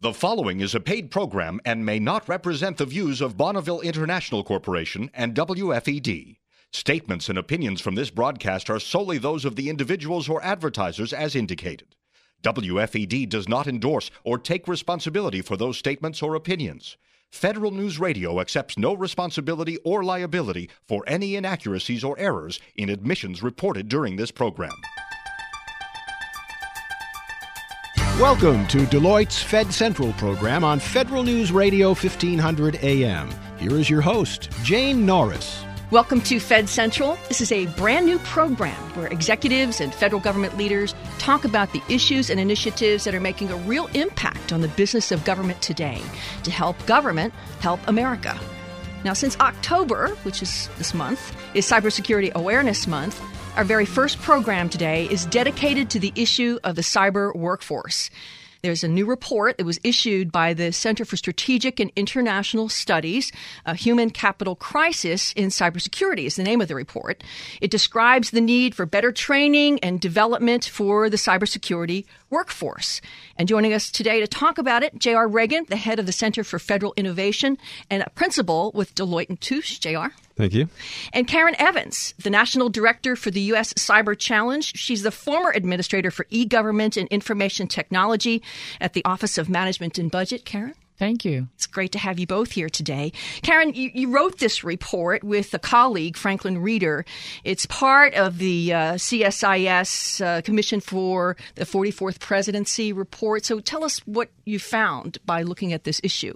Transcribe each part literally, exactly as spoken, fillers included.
The following is a paid program and may not represent the views of Bonneville International Corporation and W F E D. Statements and opinions from this broadcast are solely those of the individuals or advertisers as indicated. W F E D does not endorse or take responsibility for those statements or opinions. Federal News Radio accepts no responsibility or liability for any inaccuracies or errors in admissions reported during this program. Welcome to Deloitte's Fed Central program on Federal News Radio fifteen hundred A M. Here is your host, Jane Norris. Welcome to Fed Central. This is a brand new program where executives and federal government leaders talk about the issues and initiatives that are making a real impact on the business of government today to help government help America. Now, since October, which is this month, is Cybersecurity Awareness Month, our very first program today is dedicated to the issue of the cyber workforce. There's a new report that was issued by the Center for Strategic and International Studies, A Human Capital Crisis in Cybersecurity is the name of the report. It describes the need for better training and development for the cybersecurity workforce. And joining us today to talk about it, J R. Reagan, the head of the Center for Federal Innovation and a principal with Deloitte and Touche. J R. Thank you. And Karen Evans, the National Director for the U S Cyber Challenge. She's the former Administrator for E-Government and Information Technology at the Office of Management and Budget. Karen? Thank you. It's great to have you both here today. Karen, you, you wrote this report with a colleague, Franklin Reeder. It's part of the uh, C S I S uh, Commission for the forty-fourth Presidency report. So tell us what you found by looking at this issue.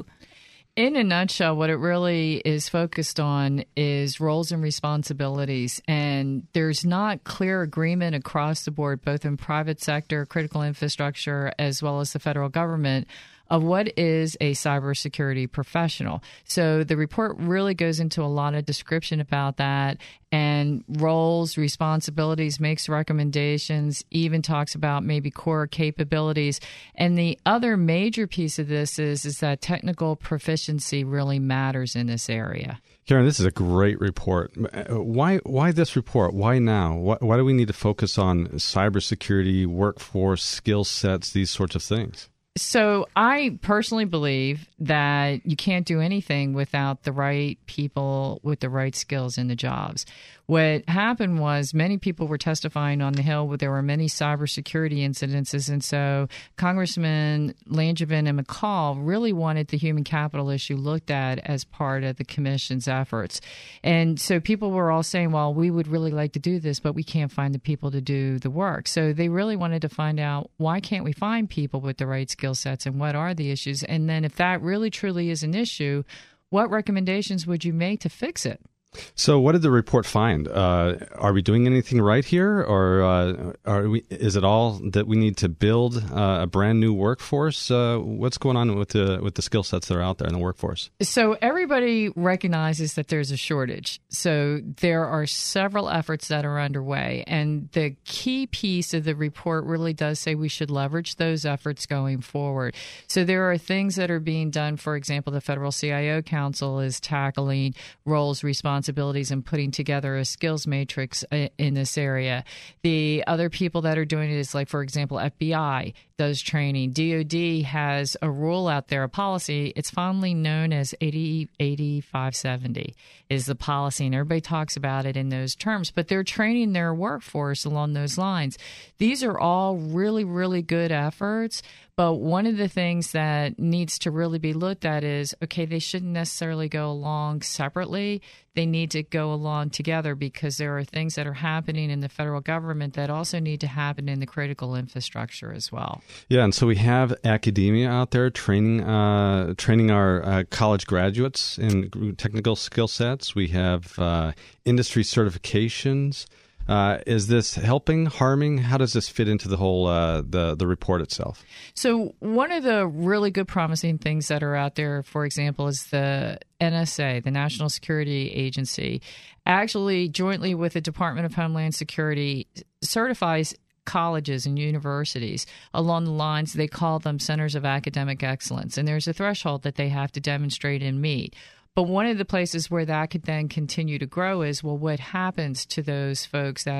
In a nutshell, what it really is focused on is roles and responsibilities. And there's not clear agreement across the board, both in private sector, critical infrastructure, as well as the federal government, of what is a cybersecurity professional. So the report really goes into a lot of description about that and roles, responsibilities, makes recommendations, even talks about maybe core capabilities. And the other major piece of this is, is that technical proficiency really matters in this area. Karen, this is a great report. Why why this report? Why now? Why, why do we need to focus on cybersecurity, workforce, skill sets, these sorts of things? So I personally believe that you can't do anything without the right people with the right skills in the jobs. What happened was many people were testifying on the Hill where there were many cybersecurity incidences. And so Congressman Langevin and McCall really wanted the human capital issue looked at as part of the commission's efforts. And so people were all saying, well, we would really like to do this, but we can't find the people to do the work. So they really wanted to find out, why can't we find people with the right skill sets and what are the issues? And then if that really truly is an issue, what recommendations would you make to fix it? So what did the report find? Uh, are we doing anything right here, or uh, are we, is it all that we need to build uh, a brand new workforce? Uh, what's going on with the with the skill sets that are out there in the workforce? So everybody recognizes that there's a shortage. So there are several efforts that are underway. And the key piece of the report really does say we should leverage those efforts going forward. So there are things that are being done. For example, the Federal C I O Council is tackling roles, responsibilities, and putting together a skills matrix in this area. The other people that are doing it is, like, for example, F B I does training. D O D has a rule out there, a policy. It's fondly known as eighty eighty-five seventy is the policy, and everybody talks about it in those terms, but they're training their workforce along those lines. These are all really, really good efforts, but one of the things that needs to really be looked at is, okay, they shouldn't necessarily go along separately. They need to go along together because there are things that are happening in the federal government that also need to happen in the critical infrastructure as well. Yeah, and so we have academia out there training uh, training our uh, college graduates in technical skill sets. We have uh, industry certifications. Uh, is this helping, harming? How does this fit into the whole uh, the the report itself? So one of the really good promising things that are out there, for example, is the N S A, the National Security Agency, actually jointly with the Department of Homeland Security certifies colleges and universities along the lines, they call them centers of academic excellence. And there's a threshold that they have to demonstrate and meet. But one of the places where that could then continue to grow is, well, what happens to those folks that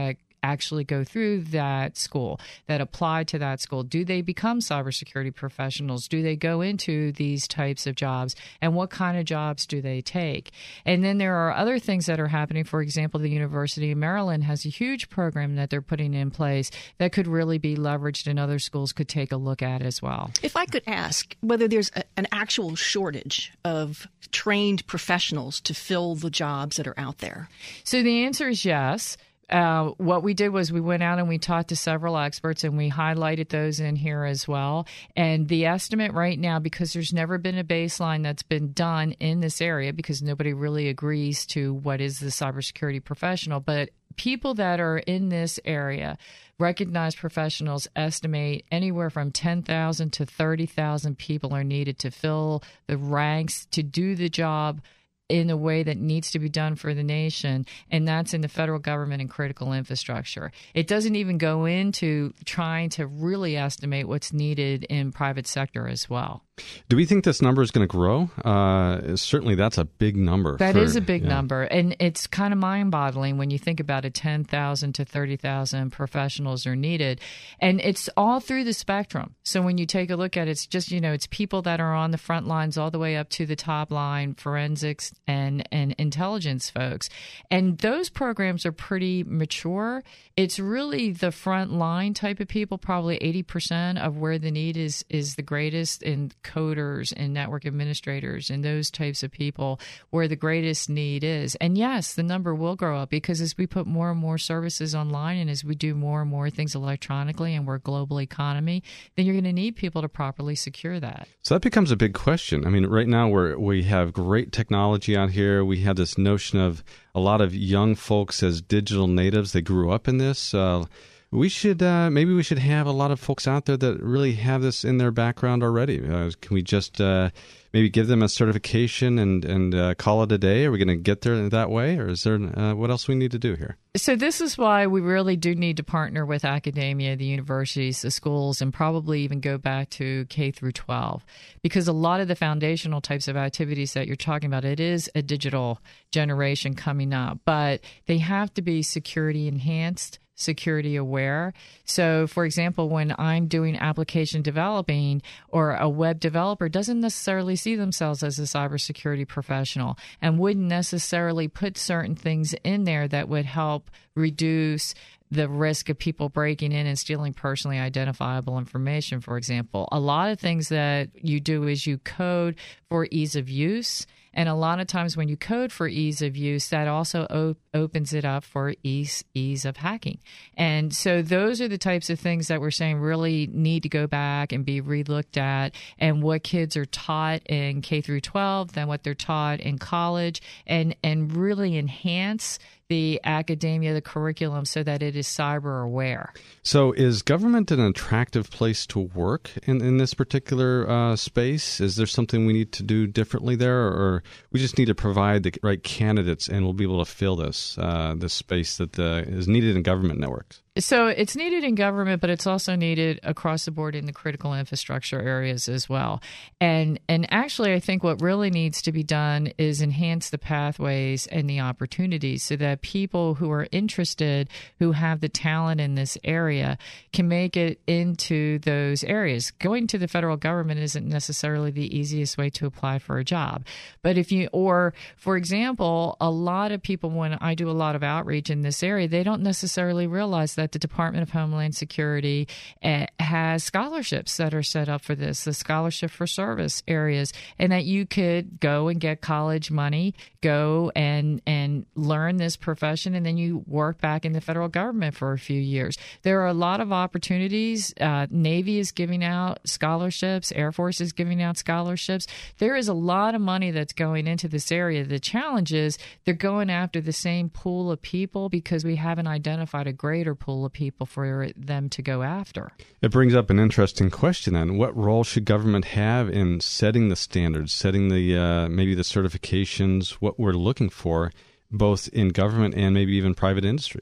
actually go through that school, that apply to that school? Do they become cybersecurity professionals? Do they go into these types of jobs? And what kind of jobs do they take? And then there are other things that are happening. For example, the University of Maryland has a huge program that they're putting in place that could really be leveraged and other schools could take a look at as well. If I could ask whether there's a, an actual shortage of trained professionals to fill the jobs that are out there. So the answer is yes. Uh, what we did was we went out and we talked to several experts, and we highlighted those in here as well. And the estimate right now, because there's never been a baseline that's been done in this area, because nobody really agrees to what is the cybersecurity professional, but people that are in this area, recognized professionals, estimate anywhere from ten thousand to thirty thousand people are needed to fill the ranks to do the job in a way that needs to be done for the nation, and that's in the federal government and critical infrastructure. It doesn't even go into trying to really estimate what's needed in private sector as well. Do we think this number is going to grow? Uh, certainly, that's a big number. That for, is a big yeah. number, and it's kind of mind-boggling when you think about it. ten thousand to thirty thousand professionals are needed, and it's all through the spectrum. So when you take a look at it, it's just, you know, it's people that are on the front lines all the way up to the top line, forensics and, and intelligence folks. And those programs are pretty mature. It's really the front line type of people, probably eighty percent of where the need is, is the greatest in coders and network administrators and those types of people where the greatest need is. And yes, the number will grow up because as we put more and more services online and as we do more and more things electronically and we're a global economy, then you're going to need people to properly secure that. So that becomes a big question. I mean, right now we're, we have great technology out here. We have this notion of a lot of young folks as digital natives. They grew up in this. Uh, We should uh, maybe we should have a lot of folks out there that really have this in their background already. Uh, can we just uh, maybe give them a certification and and uh, call it a day? Are we going to get there that way, or is there uh, what else we need to do here? So this is why we really do need to partner with academia, the universities, the schools, and probably even go back to K through twelve, because a lot of the foundational types of activities that you're talking about, it is a digital generation coming up, but they have to be security enhanced, security aware. So, for example, when I'm doing application developing, or a web developer doesn't necessarily see themselves as a cybersecurity professional and wouldn't necessarily put certain things in there that would help reduce the risk of people breaking in and stealing personally identifiable information, for example. A lot of things that you do is you code for ease of use. And a lot of times when you code for ease of use, that also op- opens it up for ease, ease of hacking. And so those are the types of things that we're saying really need to go back and be relooked at, and what kids are taught in K through twelve, then what they're taught in college, and, and really enhance the academia, the curriculum, so that it is cyber aware. So is government an attractive place to work in, in this particular uh, space? Is there something we need to do differently there, or we just need to provide the right candidates and we'll be able to fill this, uh, this space that uh, is needed in government networks? So it's needed in government, but it's also needed across the board in the critical infrastructure areas as well. And and actually, I think what really needs to be done is enhance the pathways and the opportunities so that people who are interested, who have the talent in this area, can make it into those areas. Going to the federal government isn't necessarily the easiest way to apply for a job. But if you, or for example, a lot of people, when I do a lot of outreach in this area, they don't necessarily realize that the Department of Homeland Security uh, has scholarships that are set up for this, the scholarship for service areas, and that you could go and get college money, go and and learn this profession, and then you work back in the federal government for a few years. There are a lot of opportunities. Uh, Navy is giving out scholarships. Air Force is giving out scholarships. There is a lot of money that's going into this area. The challenge is they're going after the same pool of people because we haven't identified a greater pool of people for them to go after. It brings up an interesting question then. What role should government have in setting the standards, setting the uh, maybe the certifications, what we're looking for, both in government and maybe even private industry?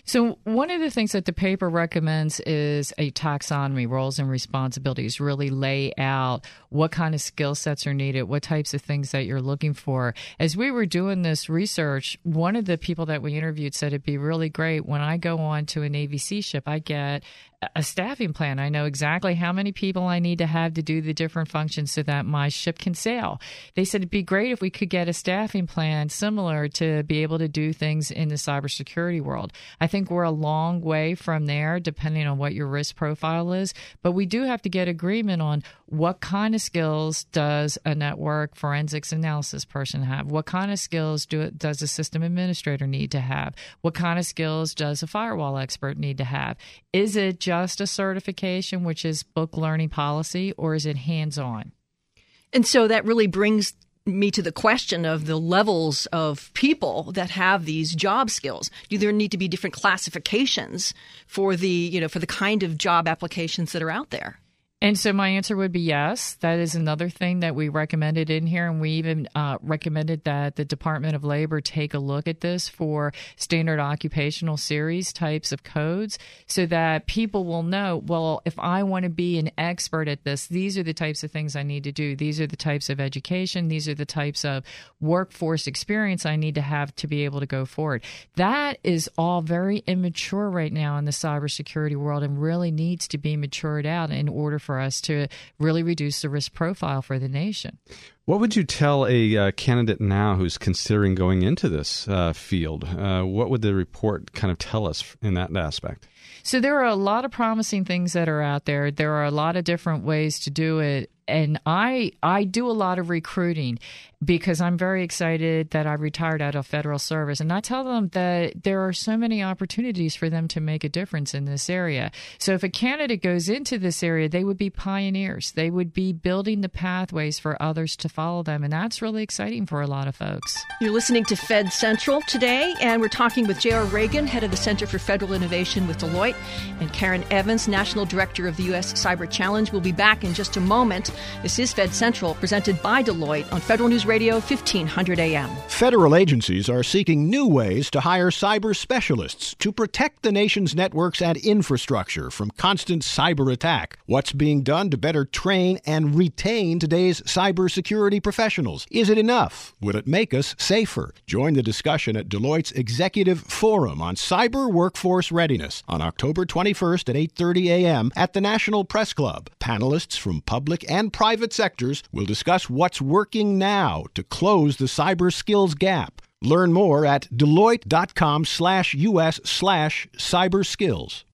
So one of the things that the paper recommends is a taxonomy, roles and responsibilities, really lay out what kind of skill sets are needed, what types of things that you're looking for. As we were doing this research, one of the people that we interviewed said it'd be really great when I go on to a Navy Sea ship, I get a staffing plan. I know exactly how many people I need to have to do the different functions so that my ship can sail. They said it'd be great if we could get a staffing plan similar to be able to do things in the cybersecurity world. I think we're a long way from there, depending on what your risk profile is. But we do have to get agreement on what kind of skills does a network forensics analysis person have? What kind of skills do it, does a system administrator need to have? What kind of skills does a firewall expert need to have? Is it just a certification, which is book learning policy, or is it hands-on? And so that really brings me to the question of the levels of people that have these job skills. Do there need to be different classifications for the, you know, for the kind of job applications that are out there? And so my answer would be yes. That is another thing that we recommended in here. And we even uh, recommended that the Department of Labor take a look at this for standard occupational series types of codes so that people will know, well, if I want to be an expert at this, these are the types of things I need to do. These are the types of education. These are the types of workforce experience I need to have to be able to go forward. That is all very immature right now in the cybersecurity world and really needs to be matured out in order for for us to really reduce the risk profile for the nation. What would you tell a uh, candidate now who's considering going into this uh, field? Uh, what would the report kind of tell us in that aspect? So there are a lot of promising things that are out there. There are a lot of different ways to do it. And I I do a lot of recruiting because I'm very excited that I retired out of federal service. And I tell them that there are so many opportunities for them to make a difference in this area. So if a candidate goes into this area, they would be pioneers. They would be building the pathways for others to follow them. And that's really exciting for a lot of folks. You're listening to Fed Central today, and we're talking with J R. Reagan, head of the Center for Federal Innovation with Deloitte, and Karen Evans, National Director of the U S Cyber Challenge. We'll be back in just a moment. This is Fed Central, presented by Deloitte on Federal News Radio, fifteen hundred A M. Federal agencies are seeking new ways to hire cyber specialists to protect the nation's networks and infrastructure from constant cyber attack. What's being done to better train and retain today's cybersecurity professionals? Is it enough? Will it make us safer? Join the discussion at Deloitte's Executive Forum on Cyber Workforce Readiness on October twenty-first at eight thirty a.m. at the National Press Club. Panelists from public and private sectors will discuss what's working now to close the cyber skills gap. Learn more at Deloitte.com slash US slash cyber skills.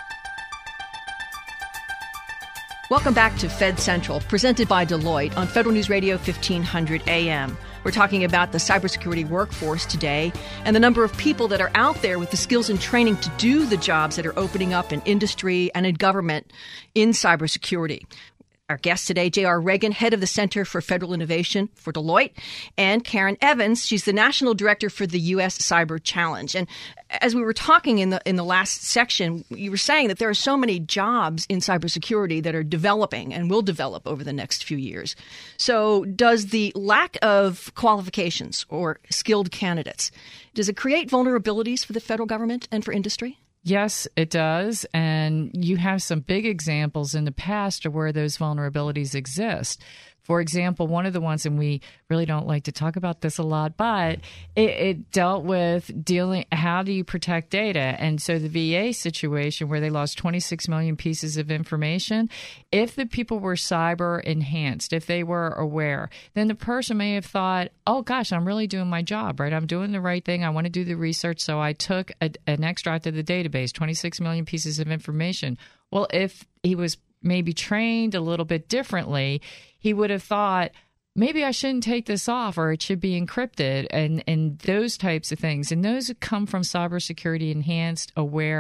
Welcome back to Fed Central, presented by Deloitte on Federal News Radio, fifteen hundred A M. We're talking about the cybersecurity workforce today and the number of people that are out there with the skills and training to do the jobs that are opening up in industry and in government in cybersecurity. Our guest today, J R. Reagan, head of the Center for Federal Innovation for Deloitte, and Karen Evans. She's the National Director for the U S Cyber Challenge. And as we were talking in the in the last section, you were saying that there are so many jobs in cybersecurity that are developing and will develop over the next few years. So does the lack of qualifications or skilled candidates, does it create vulnerabilities for the federal government and for industry? Yes, it does. And you have some big examples in the past of where those vulnerabilities exist. For example, one of the ones, and we really don't like to talk about this a lot, but it, it dealt with dealing, how do you protect data? And so the V A situation where they lost twenty-six million pieces of information, if the people were cyber enhanced, if they were aware, then the person may have thought, oh gosh, I'm really doing my job, right? I'm doing the right thing. I want to do the research. So I took a, an extract of the database, twenty-six million pieces of information. Well, if he was maybe trained a little bit differently, he would have thought, maybe I shouldn't take this off, or it should be encrypted, and, and those types of things. And those come from cybersecurity enhanced, aware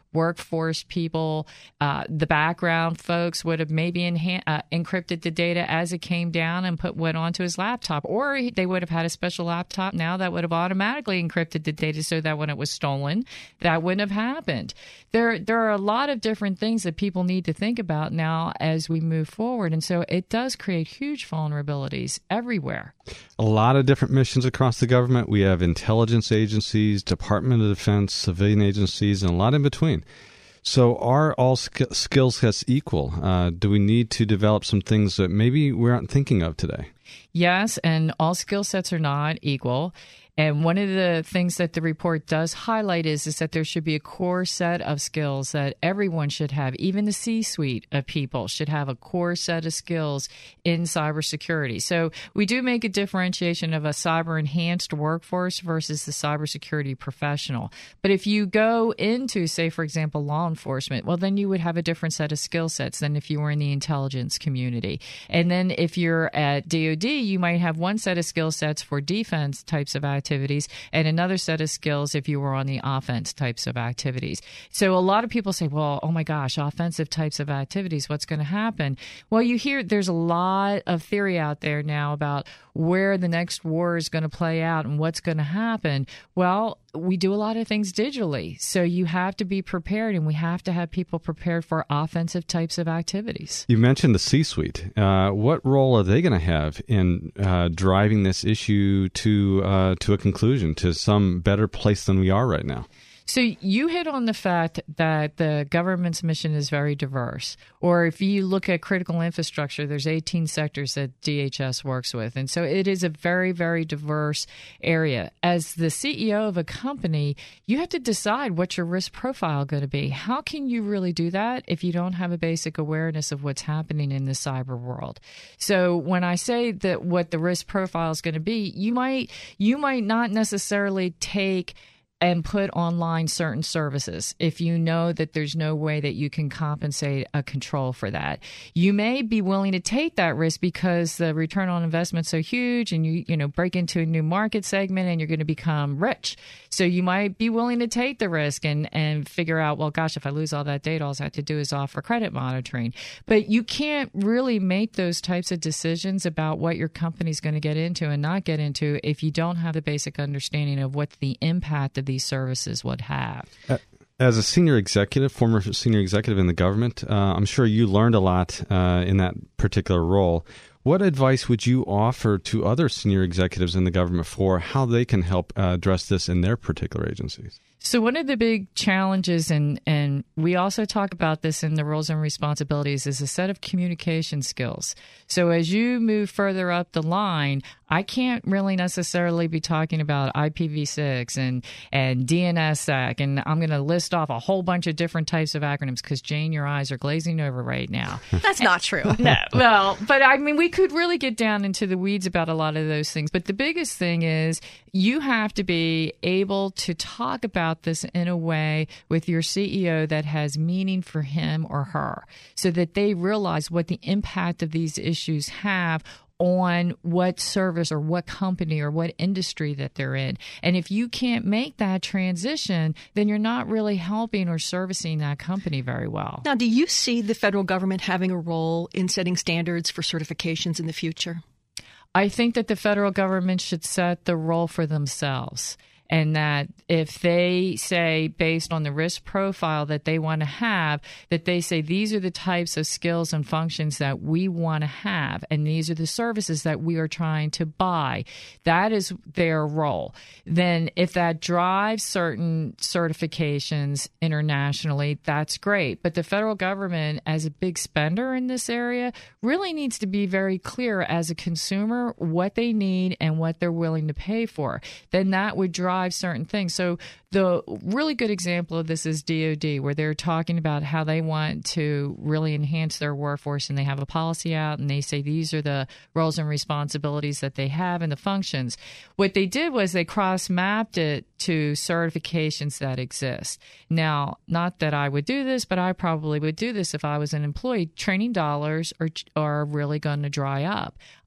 workforce people. Uh, the background folks would have maybe enha- uh, encrypted the data as it came down and put went onto his laptop, or they would have had a special laptop now that would have automatically encrypted the data so that when it was stolen, that wouldn't have happened. There, there are a lot of different things that people need to think about now as we move forward, and so it does create huge vulnerabilities everywhere. A lot of different missions across the government. We have intelligence agencies, Department of Defense, civilian agencies, and a lot in between. So are all sk- skill sets equal? Uh, do we need to develop some things that maybe we aren't thinking of today? Yes, and all skill sets are not equal. And one of the things that the report does highlight is, is that there should be a core set of skills that everyone should have. Even the C-suite of people should have a core set of skills in cybersecurity. So we do make a differentiation of a cyber-enhanced workforce versus the cybersecurity professional. But if you go into, say, for example, law enforcement, well, then you would have a different set of skill sets than if you were in the intelligence community. And then if you're at D O D, you might have one set of skill sets for defense types of activities. activities and another set of skills if you were on the offense types of activities. So a lot of people say, well, oh my gosh, offensive types of activities, what's going to happen? Well, you hear there's a lot of theory out there now about where the next war is going to play out and what's going to happen. Well, we do a lot of things digitally. So you have to be prepared, and we have to have people prepared for offensive types of activities. You mentioned the C-suite. Uh, what role are they going to have in uh, driving this issue to uh, to a conclusion, to some better place than we are right now? So you hit on the fact that the government's mission is very diverse. Or if you look at critical infrastructure, there's eighteen sectors that D H S works with. And so it is a very, very diverse area. As the C E O of a company, you have to decide what your risk profile going to be. How can you really do that if you don't have a basic awareness of what's happening in the cyber world? So when I say that what the risk profile is going to be, you might you might not necessarily take and put online certain services if you know that there's no way that you can compensate a control for that. You may be willing to take that risk because the return on investment is so huge, and you you know break into a new market segment and you're going to become rich. So you might be willing to take the risk and, and figure out, well, gosh, if I lose all that data, all I have to do is offer credit monitoring. But you can't really make those types of decisions about what your company's going to get into and not get into if you don't have the basic understanding of what the impact of these services would have. As a senior executive, former senior executive in the government, uh, I'm sure you learned a lot uh, in that particular role. What advice would you offer to other senior executives in the government for how they can help uh, address this in their particular agencies? So one of the big challenges, and, and we also talk about this in the roles and responsibilities, is a set of communication skills. So as you move further up the line, I can't really necessarily be talking about I P v six and, and D N S S E C, and I'm going to list off a whole bunch of different types of acronyms because, Jane, your eyes are glazing over right now. That's not true. No. Well, but I mean, we could really get down into the weeds about a lot of those things. But the biggest thing is you have to be able to talk about this in a way with your C E O that has meaning for him or her so that they realize what the impact of these issues have on what service or what company or what industry that they're in. And if you can't make that transition, then you're not really helping or servicing that company very well. Now, do you see the federal government having a role in setting standards for certifications in the future? I think that the federal government should set the role for themselves. And that if they say, based on the risk profile that they want to have, that they say these are the types of skills and functions that we want to have, and these are the services that we are trying to buy, that is their role. Then if that drives certain certifications internationally, that's great. But the federal government, as a big spender in this area, really needs to be very clear as a consumer what they need and what they're willing to pay for. Then that would drive certain things. So the really good example of this is D O D, where they're talking about how they want to really enhance their workforce, and they have a policy out and they say these are the roles and responsibilities that they have and the functions. What they did was they cross-mapped it to certifications that exist. Now, not that I would do this, but I probably would do this if I was an employee. Training dollars are, are really going to dry up.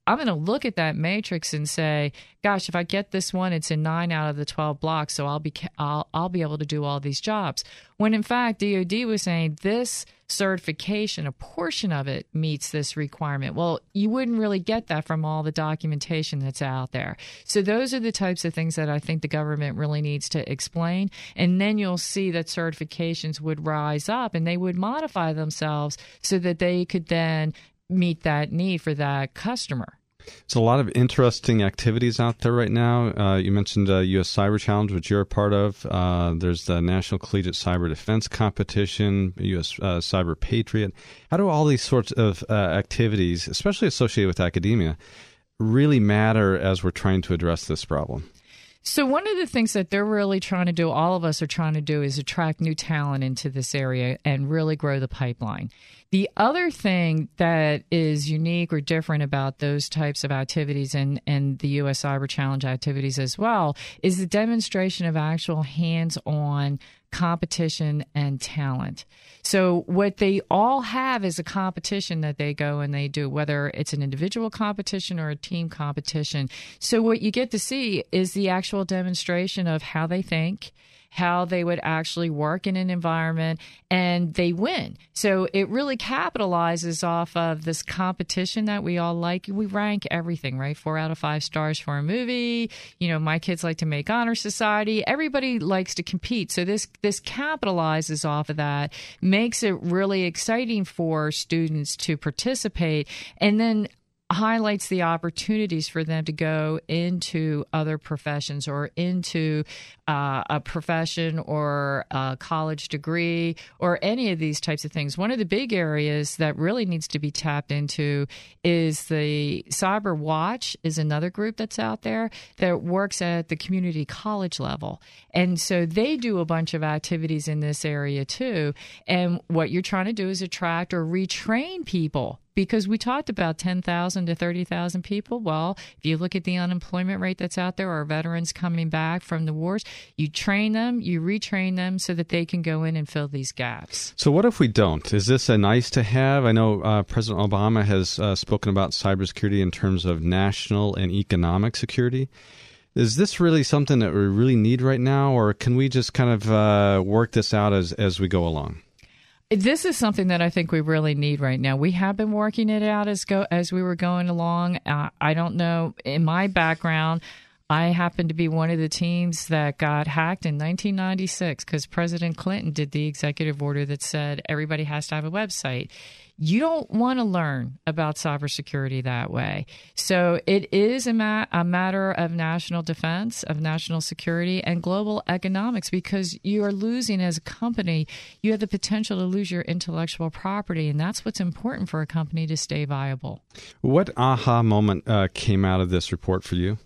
I'm going to look at that matrix and say, gosh, if I get this one, it's in nine out of the twelve blocks, so I'll be I'll, I'll be able to do all these jobs. When in fact, D O D was saying this certification, a portion of it meets this requirement. Well, you wouldn't really get that from all the documentation that's out there. So those are the types of things that I think the government really needs to explain. And then you'll see that certifications would rise up and they would modify themselves so that they could then meet that need for that customer. There's a lot of interesting activities out there right now. Uh, you mentioned uh, U S Cyber Challenge, which you're a part of. Uh, there's the National Collegiate Cyber Defense Competition, U S Uh, Cyber Patriot. How do all these sorts of uh, activities, especially associated with academia, really matter as we're trying to address this problem? So one of the things that they're really trying to do, all of us are trying to do, is attract new talent into this area and really grow the pipeline. The other thing that is unique or different about those types of activities and, and the U S Cyber Challenge activities as well is the demonstration of actual hands-on competition and talent. So what they all have is a competition that they go and they do, whether it's an individual competition or a team competition. So what you get to see is the actual demonstration of how they think, how they would actually work in an environment, and they win. So it really capitalizes off of this competition that we all like. We rank everything, right? Four out of five stars for a movie. You know, my kids like to make honor society. Everybody likes to compete. So this this capitalizes off of that, makes it really exciting for students to participate, and then highlights the opportunities for them to go into other professions or into uh, a profession or a college degree or any of these types of things. One of the big areas that really needs to be tapped into is the Cyber Watch is another group that's out there that works at the community college level. And so they do a bunch of activities in this area too. And what you're trying to do is attract or retrain people. Because we talked about ten thousand to thirty thousand people. Well, if you look at the unemployment rate that's out there, our veterans coming back from the wars, you train them, you retrain them so that they can go in and fill these gaps. So what if we don't? Is this a nice to have? I know uh, President Obama has uh, spoken about cybersecurity in terms of national and economic security. Is this really something that we really need right now, or can we just kind of uh, work this out as, as we go along? This is something that I think we really need right now. We have been working it out as go as we were going along. Uh, I don't know. In my background, I happen to be one of the teams that got hacked in nineteen ninety-six because President Clinton did the executive order that said everybody has to have a website. You don't want to learn about cybersecurity that way. So it is a, ma- a matter of national defense, of national security, and global economics, because you are losing as a company. You have the potential to lose your intellectual property, and that's what's important for a company to stay viable. What aha moment uh, came out of this report for you?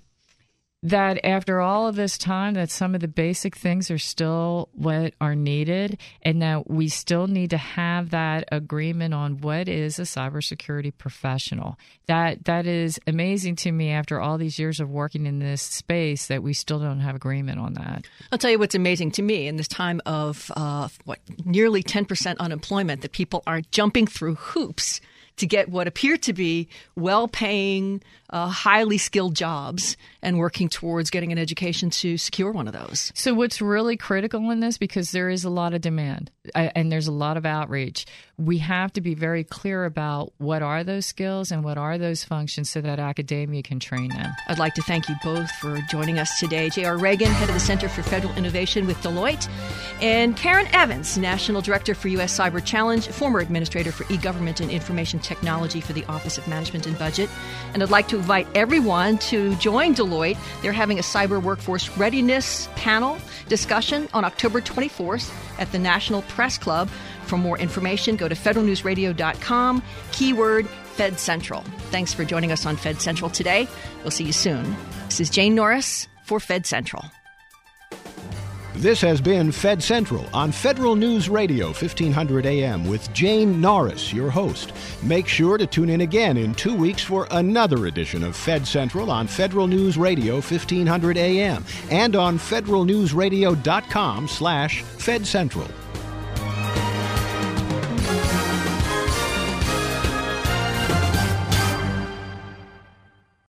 That after all of this time, that some of the basic things are still what are needed, and that we still need to have that agreement on what is a cybersecurity professional. That that is amazing to me after all these years of working in this space, that we still don't have agreement on that. I'll tell you what's amazing to me in this time of uh, what nearly ten percent unemployment, that people are jumping through hoops to get what appear to be well-paying, uh, highly skilled jobs, and working towards getting an education to secure one of those. So what's really critical in this, because there is a lot of demand uh, and there's a lot of outreach, we have to be very clear about what are those skills and what are those functions so that academia can train them. I'd like to thank you both for joining us today. J R Reagan, head of the Center for Federal Innovation with Deloitte, and Karen Evans, National Director for U S Cyber Challenge, former Administrator for E-Government and Information Technology for the Office of Management and Budget. And I'd like to invite everyone to join Deloitte. They're having a cyber workforce readiness panel discussion on October twenty-fourth at the National Press Club. For more information, go to federal news radio dot com, keyword Fed Central. Thanks for joining us on Fed Central today. We'll see you soon. This is Jane Norris for Fed Central. This has been Fed Central on Federal News Radio, fifteen hundred A M, with Jane Norris, your host. Make sure to tune in again in two weeks for another edition of Fed Central on Federal News Radio, fifteen hundred A M, and on federal news radio dot com slash Fed Central.